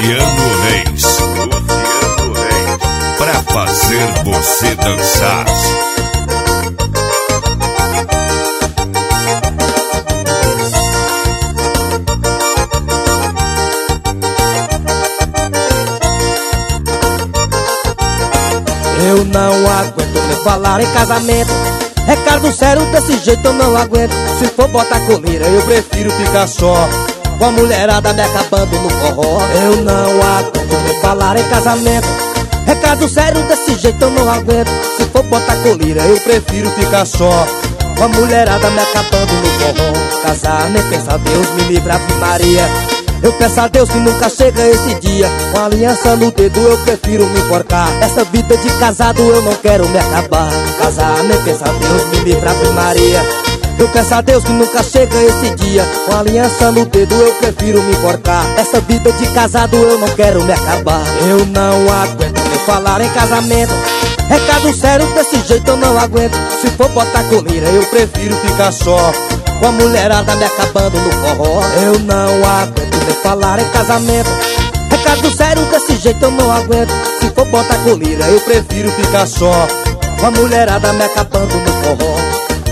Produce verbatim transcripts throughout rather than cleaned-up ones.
Luciano Reis. Luciano Reis. Pra fazer você dançar. Eu não aguento me falar em casamento. Recado sério, desse jeito eu não aguento. Se for botar coleira, eu prefiro ficar só, com a mulherada me acabando no forró. Eu não aguento me falar em casamento. Recado sério, desse jeito eu não aguento. Se for botar coleira, eu prefiro ficar só, com a mulherada me acabando no forró. Casar, nem pensar, Deus me livre, Ave Maria. Eu peço a Deus que nunca chega esse dia. Com a aliança no dedo eu prefiro me enforcar. Essa vida de casado eu não quero me acabar. Casar, nem pensar, Deus me livre, Ave Maria. Eu peço a Deus que nunca chega esse dia. Com a aliança no dedo eu prefiro me enforcar. Essa vida de casado eu não quero me acabar. Eu não aguento me falar em casamento. Recado sério, desse jeito eu não aguento. Se for botar coleira eu prefiro ficar só, com a mulherada me acabando no forró. Eu não aguento me falar em casamento. Recado sério, desse jeito eu não aguento. Se for botar coleira eu prefiro ficar só, com a mulherada me acabando no forró.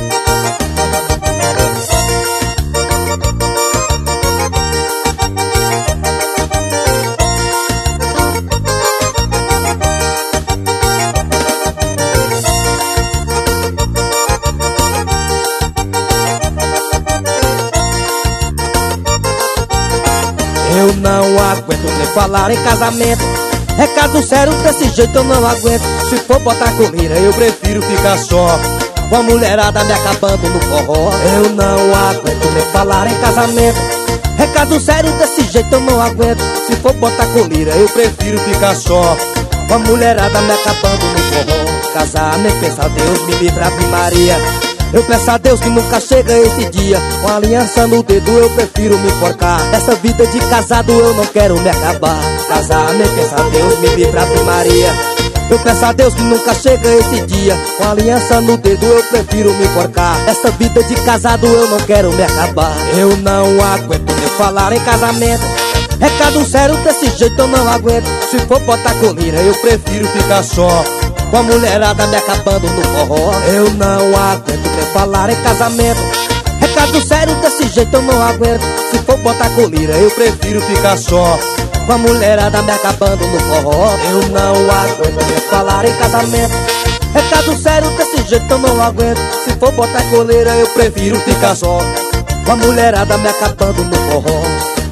Eu não aguento me falar em casamento. Recado sério, desse jeito eu não aguento. Se for botar coleira eu prefiro ficar só, com a mulherada me acabando no forró. Eu não aguento me falar em casamento. Recado sério, desse jeito eu não aguento. Se for botar coleira eu prefiro ficar só, com a mulherada me acabando no forró. Casar, nem pensar, Deus me livre, Ave Maria. Eu peço a Deus que nunca chega esse dia. Com a aliança no dedo eu prefiro me enforcar. Essa vida de casado eu não quero me acabar. Casar, nem pensar, Deus me livre, Ave Maria. Eu peço a Deus que nunca chega esse dia. Com a aliança no dedo eu prefiro me enforcar. Essa vida de casado eu não quero me acabar. Eu não aguento me falar em casamento. Recado sério, desse jeito eu não aguento. Se for botar coleira eu prefiro ficar só, com a mulherada me acabando no forró. Eu não aguento me falar em casamento. Recado sério, desse jeito eu não aguento. Se for botar coleira eu prefiro ficar só, com a mulherada me acabando no forró. Eu não aguento me falar em casamento. Recado sério, desse jeito eu não aguento. Se for botar coleira eu prefiro ficar só, com a mulherada me acabando no forró.